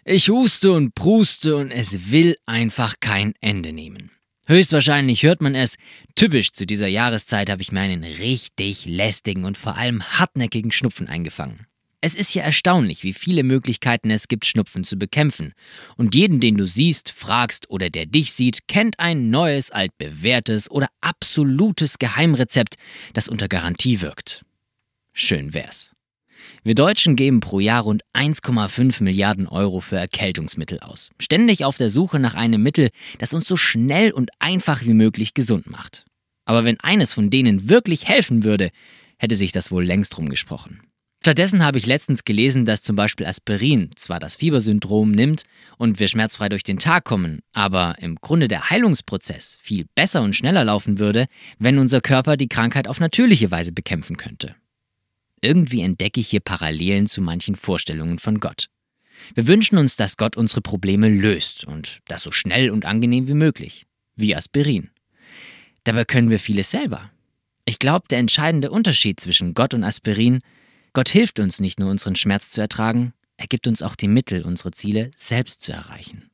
Ich huste und pruste und es will einfach kein Ende nehmen. Höchstwahrscheinlich hört man es. Typisch zu dieser Jahreszeit habe ich mir einen richtig lästigen und vor allem hartnäckigen Schnupfen eingefangen. Es ist ja erstaunlich, wie viele Möglichkeiten es gibt, Schnupfen zu bekämpfen. Und jeden, den du siehst, fragst oder der dich sieht, kennt ein neues, altbewährtes oder absolutes Geheimrezept, das unter Garantie wirkt. Schön wär's. Wir Deutschen geben pro Jahr rund 1,5 Milliarden Euro für Erkältungsmittel aus. Ständig auf der Suche nach einem Mittel, das uns so schnell und einfach wie möglich gesund macht. Aber wenn eines von denen wirklich helfen würde, hätte sich das wohl längst rumgesprochen. Stattdessen habe ich letztens gelesen, dass zum Beispiel Aspirin zwar das Fiebersyndrom nimmt und wir schmerzfrei durch den Tag kommen, aber im Grunde der Heilungsprozess viel besser und schneller laufen würde, wenn unser Körper die Krankheit auf natürliche Weise bekämpfen könnte. Irgendwie entdecke ich hier Parallelen zu manchen Vorstellungen von Gott. Wir wünschen uns, dass Gott unsere Probleme löst und das so schnell und angenehm wie möglich, wie Aspirin. Dabei können wir vieles selber. Ich glaube, der entscheidende Unterschied zwischen Gott und Aspirin: Gott hilft uns nicht nur, unseren Schmerz zu ertragen, er gibt uns auch die Mittel, unsere Ziele selbst zu erreichen.